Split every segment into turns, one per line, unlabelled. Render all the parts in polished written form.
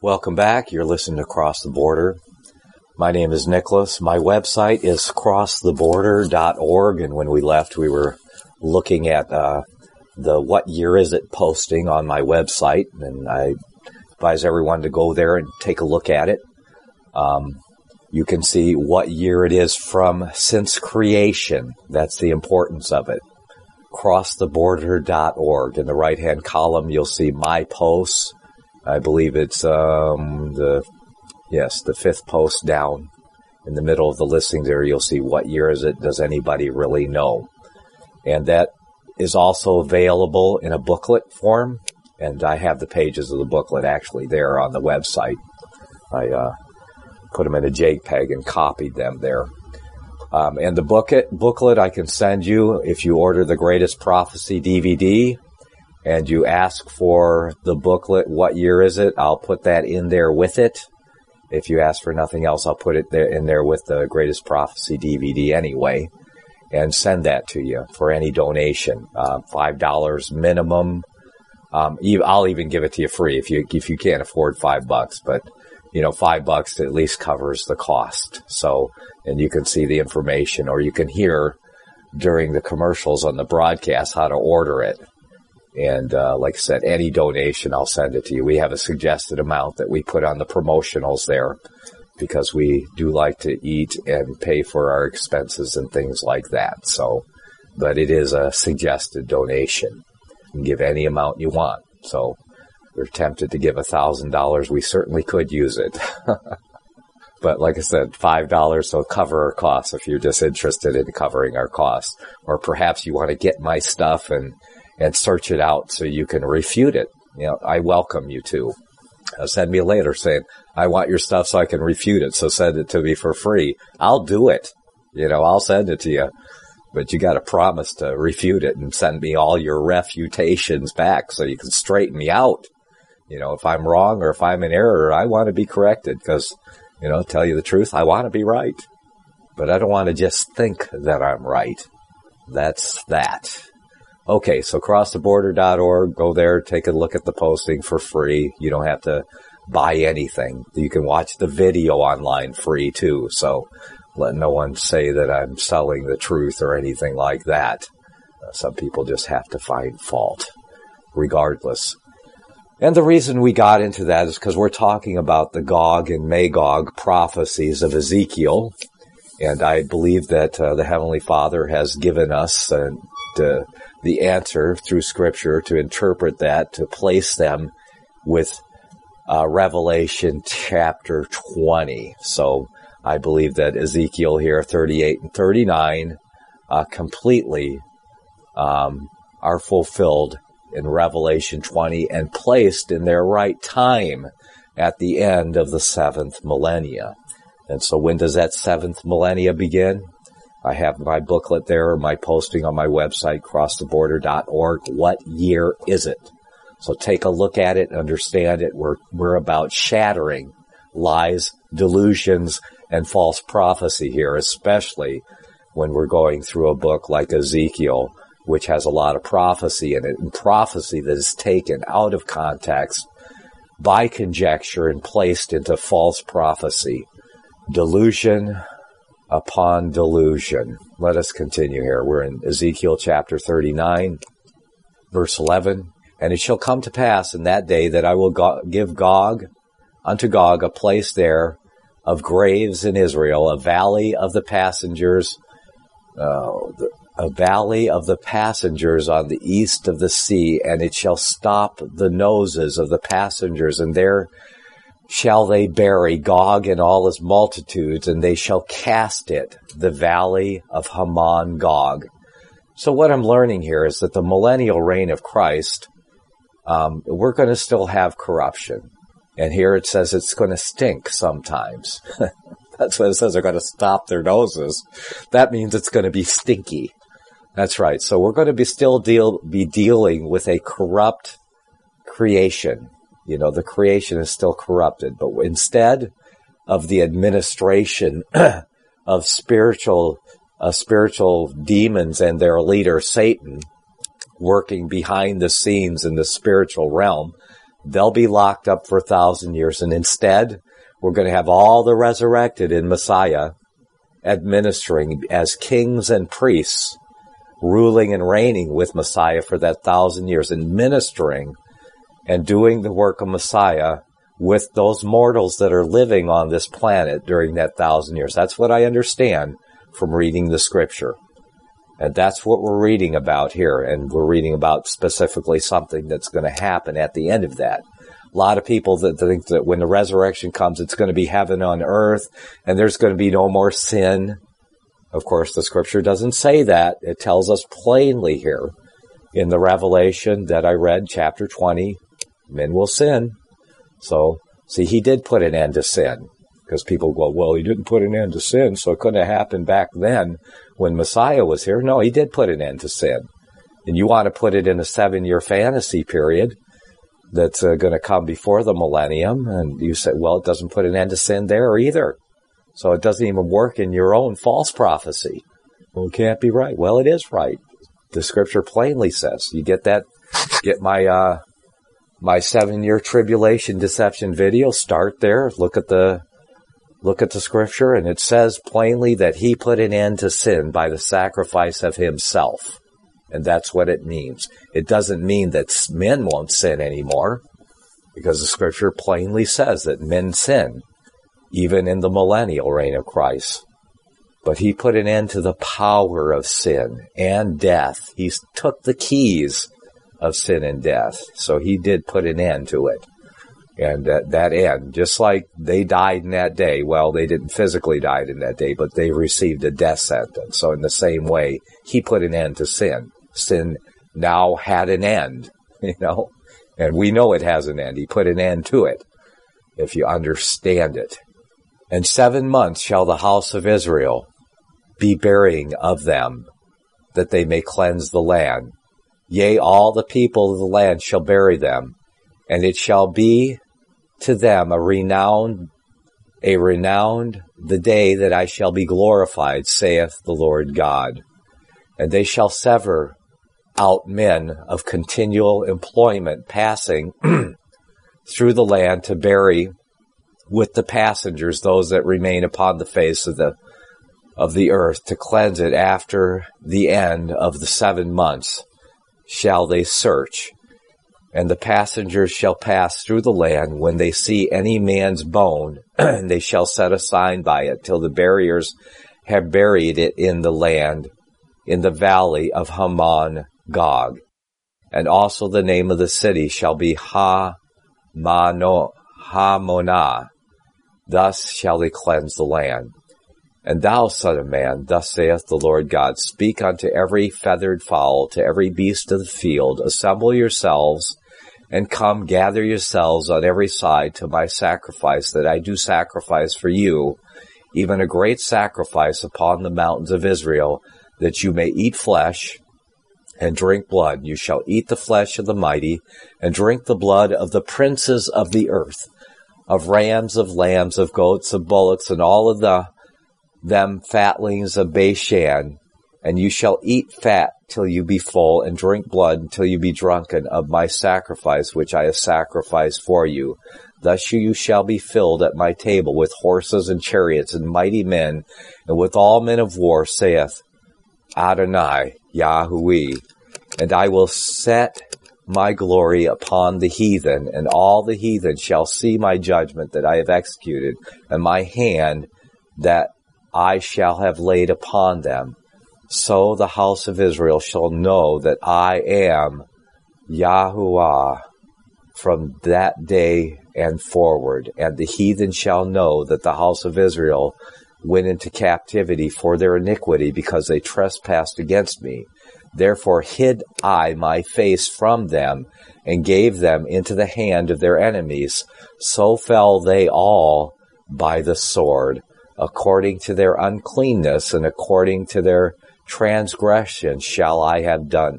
Welcome back. You're listening to Cross the Border. My name is Nicholas. My website is crosstheborder.org, and when we left, we were looking at the What Year Is It posting on my website, and I advise everyone to go there and take a look at it. You can see what year it is from since creation. That's the importance of it. Crosstheborder.org. In the right-hand column, you'll see my posts. I believe it's the fifth post down in the middle of the listing there. You'll see what year is it. Does anybody really know? And that is also available in a booklet form. And I have the pages of the booklet actually there on the website. I put them in a JPEG and copied them there. And the booklet I can send you if you order the Greatest Prophecy DVD and you ask for the booklet, what year is it? I'll put that in there with it. If you ask for nothing else, I'll put it in there with the Greatest Prophecy DVD anyway and send that to you for any donation. $5 minimum. I'll even give it to you free if you can't afford $5, but $5 at least covers the cost. So, and you can see the information, or you can hear during the commercials on the broadcast how to order it. And like I said, any donation, I'll send it to you. We have a suggested amount that we put on the promotionals there because we do like to eat and pay for our expenses and things like that. So, but it is a suggested donation. You can give any amount you want. So, we're tempted to give $1,000. We certainly could use it. But like I said, $5 will cover our costs if you're just interested in covering our costs. Or perhaps you want to get my stuff and search it out so you can refute it. I welcome you to. Send me a letter saying, I want your stuff so I can refute it. So send it to me for free. I'll do it. I'll send it to you. But you got to promise to refute it and send me all your refutations back so you can straighten me out. If I'm wrong or if I'm in error, I want to be corrected because, tell you the truth, I want to be right. But I don't want to just think that I'm right. That's that. Okay, so crosstheborder.org, go there, take a look at the posting for free. You don't have to buy anything. You can watch the video online free too. So let no one say that I'm selling the truth or anything like that. Some people just have to find fault regardless. And the reason we got into that is because we're talking about the Gog and Magog prophecies of Ezekiel. And I believe that the Heavenly Father has given us the answer through Scripture to interpret that, to place them with Revelation chapter 20. So I believe that Ezekiel here, 38 and 39, completely are fulfilled in Revelation 20 and placed in their right time at the end of the seventh millennia. And so when does that seventh millennia begin? I have my booklet there, my posting on my website, crosstheborder.org. What year is it? So take a look at it, understand it. We're about shattering lies, delusions, and false prophecy here, especially when we're going through a book like Ezekiel, which has a lot of prophecy in it, and prophecy that is taken out of context by conjecture and placed into false prophecy. Delusion upon delusion. Let us continue here. We're in Ezekiel chapter 39, verse 11. And it shall come to pass in that day that I will give unto Gog a place there of graves in Israel, a valley of the passengers, a valley of the passengers on the east of the sea, and it shall stop the noses of the passengers, and there shall they bury Gog and all his multitudes, and they shall cast it, the valley of Hamon Gog. So what I'm learning here is that the millennial reign of Christ, we're going to still have corruption. And here it says it's going to stink sometimes. That's what it says. They're going to stop their noses. That means it's going to be stinky. That's right. So we're going to be dealing with a corrupt creation. The creation is still corrupted. But instead of the administration of spiritual demons and their leader, Satan, working behind the scenes in the spiritual realm, They'll be locked up for 1,000 years. And instead, we're going to have all the resurrected in Messiah administering as kings and priests, ruling and reigning with Messiah for that 1,000 years, and ministering and doing the work of Messiah with those mortals that are living on this planet during that 1,000 years. That's what I understand from reading the scripture. And that's what we're reading about here. And we're reading about specifically something that's going to happen at the end of that. A lot of people that think that when the resurrection comes, it's going to be heaven on earth and there's going to be no more sin. Of course, the scripture doesn't say that. It tells us plainly here in the Revelation that I read, chapter 20, men will sin. So, see, he did put an end to sin. Because people go, well, he didn't put an end to sin, so it couldn't have happened back then when Messiah was here. No, he did put an end to sin. And you want to put it in a 7-year fantasy period that's going to come before the millennium. And you say, well, it doesn't put an end to sin there either. So it doesn't even work in your own false prophecy. Well, it can't be right. Well, it is right. The scripture plainly says. You get that? Get my 7-year tribulation deception video. Start there. Look at the scripture, and it says plainly that he put an end to sin by the sacrifice of himself. And that's what it means. It doesn't mean that men won't sin anymore, because the scripture plainly says that men sin, even in the millennial reign of Christ. But he put an end to the power of sin and death. He took the keys of sin and death. So he did put an end to it. And that end, just like they died in that day, well, they didn't physically die in that day, but they received a death sentence. So in the same way, he put an end to sin. Sin now had an end, and we know it has an end. He put an end to it, if you understand it. And 7 months shall the house of Israel be burying of them, that they may cleanse the land. Yea, all the people of the land shall bury them, and it shall be to them a renowned the day that I shall be glorified, saith the Lord God. And they shall sever out men of continual employment passing through the land to bury with the passengers those that remain upon the face of the earth, to cleanse it after the end of the 7 months shall they search. And the passengers shall pass through the land when they see any man's bone, and they shall set a sign by it till the buriers have buried it in the land, in the valley of Hamon Gog. And also the name of the city shall be Hamonah. Thus shall they cleanse the land. And thou, son of man, thus saith the Lord God, speak unto every feathered fowl, to every beast of the field, assemble yourselves, and come gather yourselves on every side to my sacrifice that I do sacrifice for you, even a great sacrifice upon the mountains of Israel, that you may eat flesh and drink blood. You shall eat the flesh of the mighty, and drink the blood of the princes of the earth, of rams, of lambs, of goats, of bullocks, and all of them fatlings of Bashan. And you shall eat fat till you be full, and drink blood until you be drunken of my sacrifice, which I have sacrificed for you. Thus you shall be filled at my table with horses and chariots and mighty men, and with all men of war, saith Adonai Yahuwah. And I will set my glory upon the heathen, and all the heathen shall see my judgment that I have executed, and my hand that I shall have laid upon them. So the house of Israel shall know that I am Yahuwah from that day and forward. And the heathen shall know that the house of Israel went into captivity for their iniquity, because they trespassed against me. Therefore hid I my face from them, and gave them into the hand of their enemies. So fell they all by the sword, according to their uncleanness, and according to their transgression shall I have done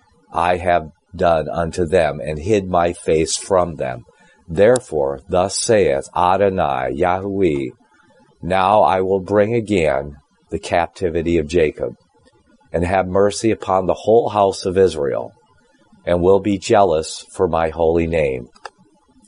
unto them, and hid my face from them. Therefore, thus saith Adonai Yahuwah, now I will bring again the captivity of Jacob, and have mercy upon the whole house of Israel, and will be jealous for my holy name.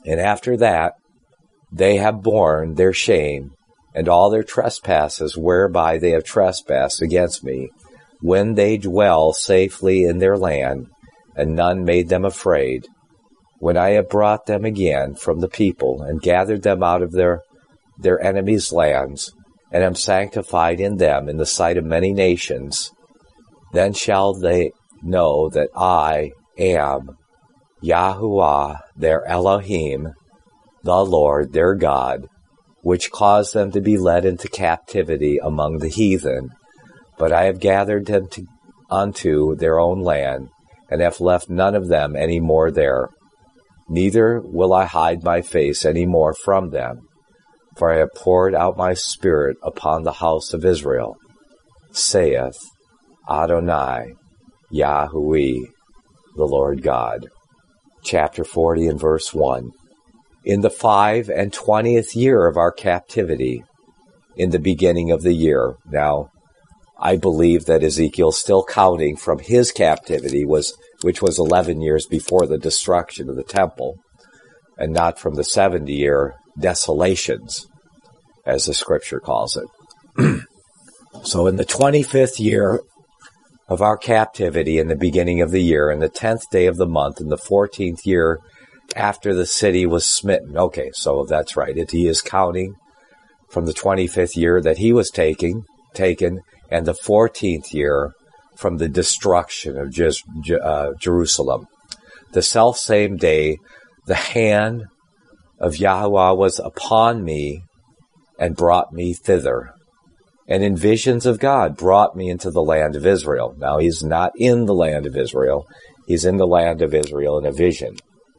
And after that, they have borne their shame and all their trespasses whereby they have trespassed against me, when they dwell safely in their land, and none made them afraid. When I have brought them again from the people, and gathered them out of their enemies' lands, and am sanctified in them in the sight of many nations, then shall they know that I am Yahuwah their Elohim, the Lord their God, which caused them to be led into captivity among the heathen. But I have gathered them unto their own land, and have left none of them any more there. Neither will I hide my face any more from them, for I have poured out my spirit upon the house of Israel, saith Adonai, Yahuwah, the Lord God. Chapter 40 and verse 1. In the 25th year of our captivity, in the beginning of the year. Now, I believe that Ezekiel's still counting from his captivity, which was 11 years before the destruction of the temple, and not from the 70-year desolations, as the scripture calls it. So in the 25th year of our captivity, in the beginning of the year, in the 10th day of the month, in the 14th year after the city was smitten. Okay, so that's right. He is counting from the 25th year that he was taken, and the 14th year from the destruction of Jerusalem. The selfsame day, the hand of Yahuwah was upon me and brought me thither. And in visions of God brought me into the land of Israel. Now, he's not in the land of Israel. He's in the land of Israel in a vision.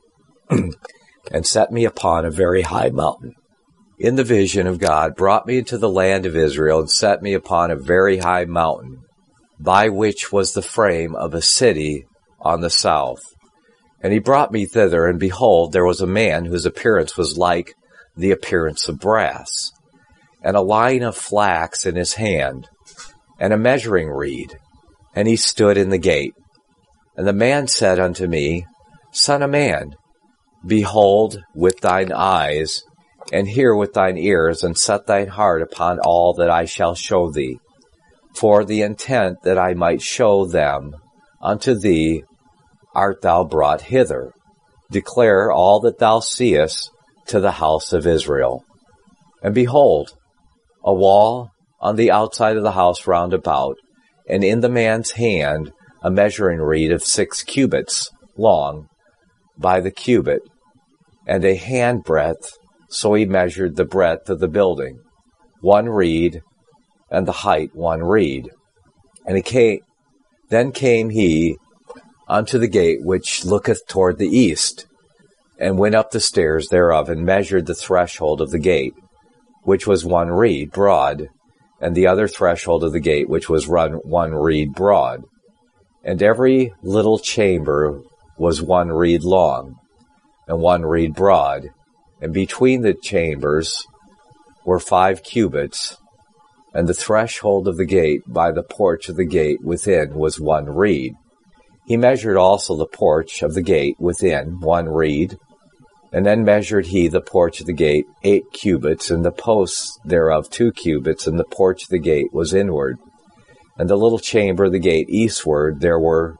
And set me upon a very high mountain. In the vision of God brought me into the land of Israel and set me upon a very high mountain, by which was the frame of a city on the south. And he brought me thither, and behold, there was a man whose appearance was like the appearance of brass, and a line of flax in his hand, and a measuring reed. And he stood in the gate. And the man said unto me, Son of man, behold with thine eyes, and hear with thine ears, and set thine heart upon all that I shall show thee, for the intent that I might show them unto thee art thou brought hither. Declare all that thou seest to the house of Israel. And behold, a wall on the outside of the house round about, and in the man's hand a measuring reed of 6 cubits long by the cubit, and a handbreadth. So he measured the breadth of the building, 1 reed, and the height 1 reed. And then came he unto the gate which looketh toward the east, and went up the stairs thereof, and measured the threshold of the gate, which was 1 reed broad, and the other threshold of the gate, which was 1 reed broad. And every little chamber was 1 reed long, and 1 reed broad, and between the chambers were 5 cubits, and the threshold of the gate by the porch of the gate within was 1 reed. He measured also the porch of the gate within 1 reed, and then measured he the porch of the gate 8 cubits, and the posts thereof 2 cubits, and the porch of the gate was inward. And the little chamber of the gate eastward there were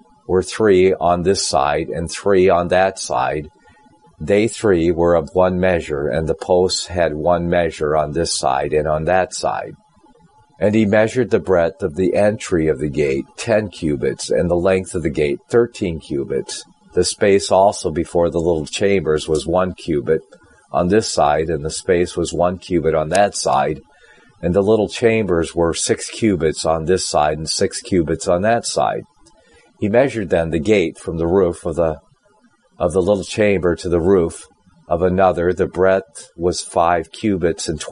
3 on this side, and 3 on that side. They 3 were of 1 measure, and the posts had 1 measure on this side and on that side. And he measured the breadth of the entry of the gate 10 cubits, and the length of the gate 13 cubits. The space also before the little chambers was 1 cubit on this side, and the space was 1 cubit on that side. And the little chambers were 6 cubits on this side, and 6 cubits on that side. He measured then the gate from the roof of the little chamber to the roof of another. The breadth was 5 cubits and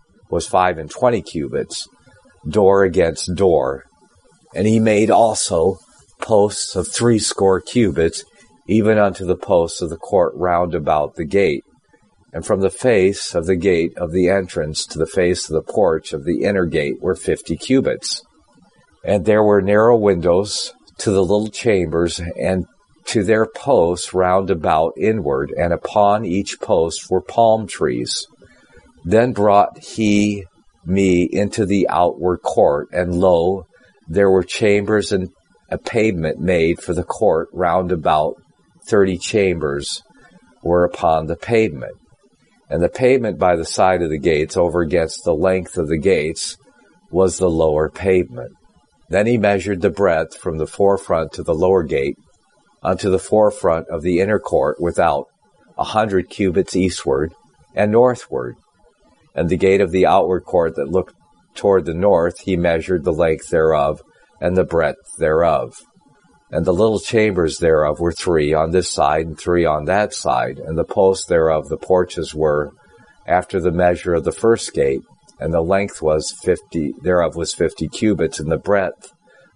20 cubits, door against door. And he made also posts of 60 cubits, even unto the posts of the court round about the gate. And from the face of the gate of the entrance to the face of the porch of the inner gate were 50 cubits. And there were narrow windows to the little chambers, and to their posts round about inward, and upon each post were palm trees. Then brought he me into the outward court, and lo, there were chambers and a pavement made for the court round about. 30 chambers were upon the pavement. And the pavement by the side of the gates, over against the length of the gates, was the lower pavement. Then he measured the breadth from the forefront to the lower gate unto the forefront of the inner court without 100 cubits eastward and northward. And the gate of the outward court that looked toward the north, he measured the length thereof and the breadth thereof. And the little chambers thereof were 3 on this side and 3 on that side, and the posts thereof, the porches, were after the measure of the first gate, and the length was 50 cubits, and the breadth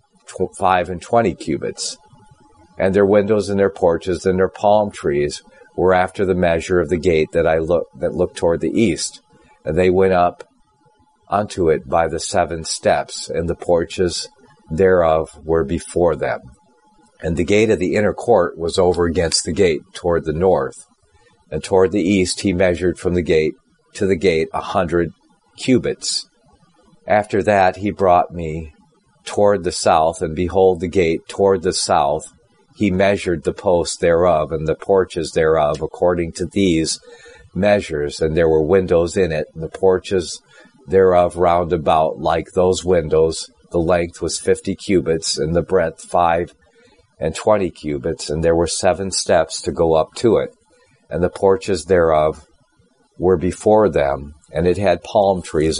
25 cubits. And their windows and their porches and their palm trees were after the measure of the gate that looked toward the east, and they went up unto it by the 7 steps, and the porches thereof were before them. And the gate of the inner court was over against the gate toward the north, and toward the east he measured from the gate to the gate 100 cubits. After that he brought me toward the south, and behold, the gate toward the south, he measured the posts thereof and the porches thereof according to these measures, and there were windows in it, and the porches thereof round about like those windows. The length was 50 cubits, and the breadth 25 cubits, and there were 7 steps to go up to it, and the porches thereof were before them, and it had palm trees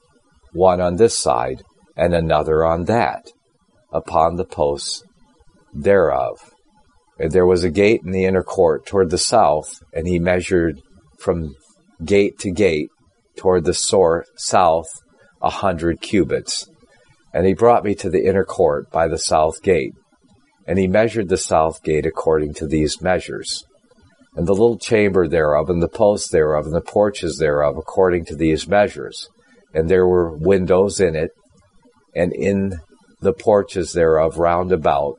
one on this side, and another on that, upon the posts thereof. And there was a gate in the inner court toward the south, and he measured from gate to gate toward the south 100 cubits. And he brought me to the inner court by the south gate, and he measured the south gate according to these measures. And the little chamber thereof, and the posts thereof, and the porches thereof, according to these measures. And there were windows in it, and in the porches thereof round about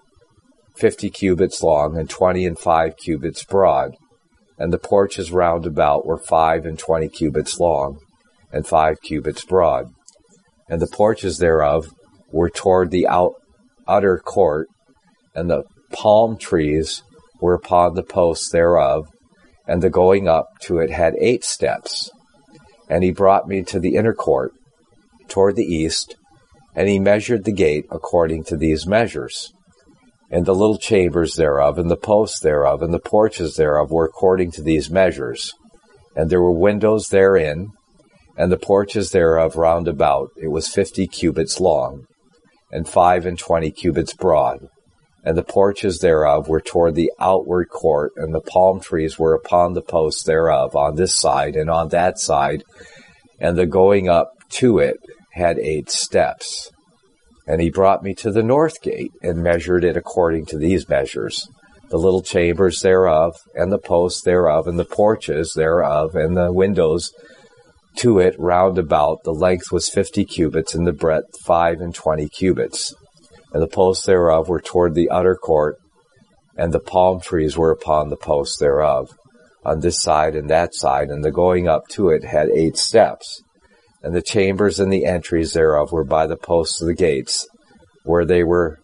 50 cubits long, and 25 cubits broad. And the porches round about were 25 cubits long, and 5 cubits broad. And the porches thereof were toward the outer court, and the palm trees were upon the posts thereof, and the going up to it had 8 steps. And he brought me to the inner court toward the east, and he measured the gate according to these measures. And the little chambers thereof, and the posts thereof, and the porches thereof were according to these measures. And there were windows therein, and the porches thereof round about, it was 50 cubits long, and 25 cubits broad. And the porches thereof were toward the outward court, and the palm trees were upon the posts thereof, on this side and on that side, and the going up to it had 8 steps. And he brought me to the north gate, and measured it according to these measures, the little chambers thereof, and the posts thereof, and the porches thereof, and the windows to it round about. The length was 50 cubits, and the breadth 25 cubits. And the posts thereof were toward the outer court, and the palm trees were upon the posts thereof, on this side and that side, and the going up to it had 8 steps. And the chambers and the entries thereof were by the posts of the gates, where they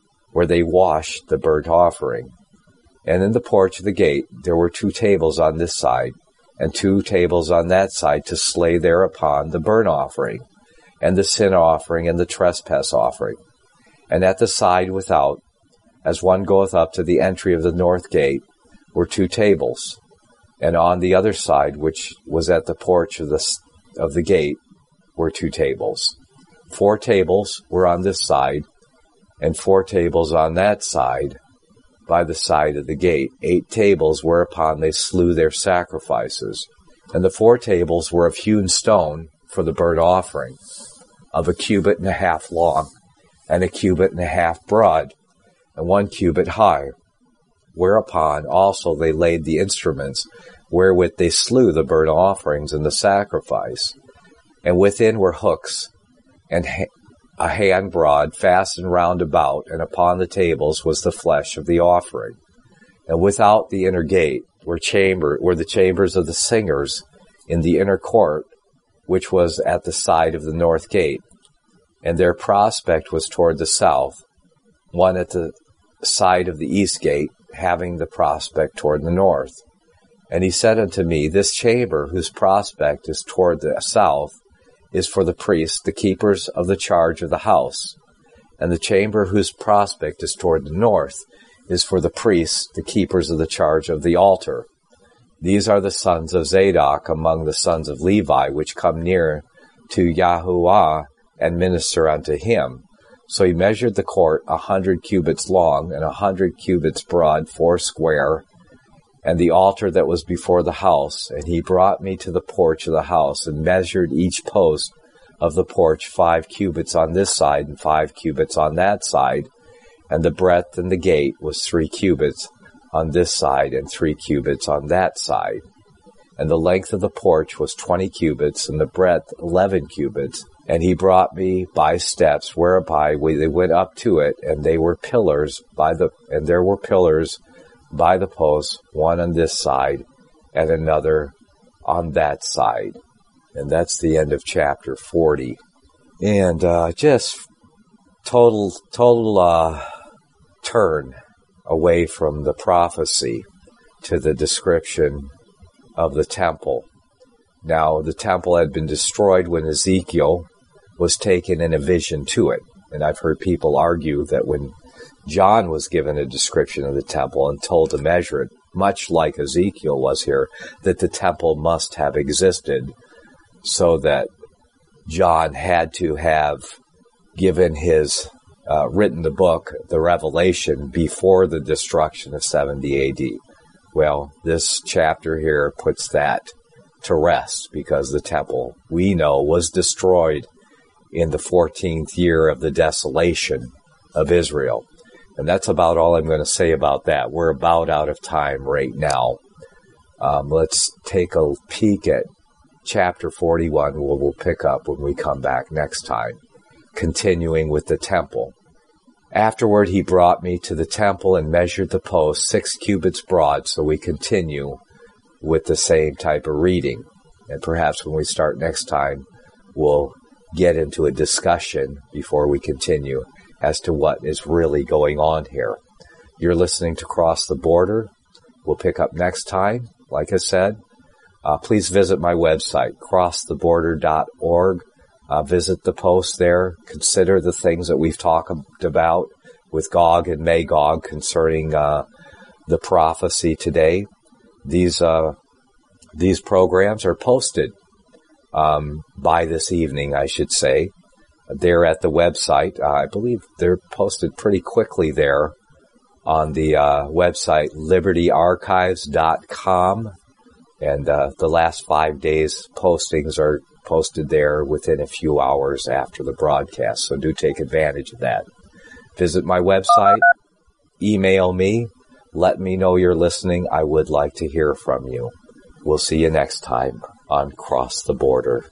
washed the burnt offering. And in the porch of the gate there were 2 tables on this side, and 2 tables on that side, to slay thereupon the burnt offering, and the sin offering, and the trespass offering. And at the side without, as one goeth up to the entry of the north gate, were 2 tables. And on the other side, which was at the porch of the gate, were 2 tables. 4 tables were on this side, and 4 tables on that side, by the side of the gate. 8 tables whereupon they slew their sacrifices. And the 4 tables were of hewn stone for the burnt offering, of 1.5 cubits long, and 1.5 cubits broad, and 1 cubit high. Whereupon also they laid the instruments wherewith they slew the burnt offerings and the sacrifice. And within were hooks, and a hand broad, fastened round about, and upon the tables was the flesh of the offering. And without the inner gate were the chambers of the singers in the inner court, which was at the side of the north gate. And their prospect was toward the south, one at the side of the east gate, having the prospect toward the north. And he said unto me, This chamber, whose prospect is toward the south, is for the priests, the keepers of the charge of the house. And the chamber whose prospect is toward the north is for the priests, the keepers of the charge of the altar. These are the sons of Zadok among the sons of Levi, which come near to Yahuwah and minister unto him. So he measured the court 100 cubits long and 100 cubits broad, foursquare, and the altar that was before the house. And he brought me to the porch of the house, and measured each post of the porch 5 cubits on this side and 5 cubits on that side. And the breadth in the gate was 3 cubits on this side and 3 cubits on that side. And the length of the porch was 20 cubits, and the breadth 11 cubits. And he brought me by steps, whereby they went up to it, and there were pillars by the posts, one on this side and another on that side. And that's the end of chapter 40. And just total turn away from the prophecy to the description of the temple. Now, the temple had been destroyed when Ezekiel was taken in a vision to it. And I've heard people argue that when John was given a description of the temple and told to measure it, much like Ezekiel was here, that the temple must have existed, so that John had to have given his written the book, the Revelation, before the destruction of 70 AD. Well, this chapter here puts that to rest, because the temple, we know, was destroyed in the 14th year of the desolation of Israel. And that's about all I'm going to say about that. We're about out of time right now. Let's take a peek at chapter 41, where we'll pick up when we come back next time, continuing with the temple. Afterward he brought me to the temple and measured the post 6 cubits broad, so we continue with the same type of reading. And perhaps when we start next time, we'll get into a discussion before we continue as to what is really going on here. You're listening to Cross the Border. We'll pick up next time. Like I said, please visit my website, crosstheborder.org. Visit the post there. Consider the things that we've talked about with Gog and Magog concerning the prophecy today. These programs are posted by this evening, I should say. They're at the website. I believe they're posted pretty quickly there on the website, libertyarchives.com. And the last 5 days postings are posted there within a few hours after the broadcast. So do take advantage of that. Visit my website. Email me. Let me know you're listening. I would like to hear from you. We'll see you next time on Cross the Border.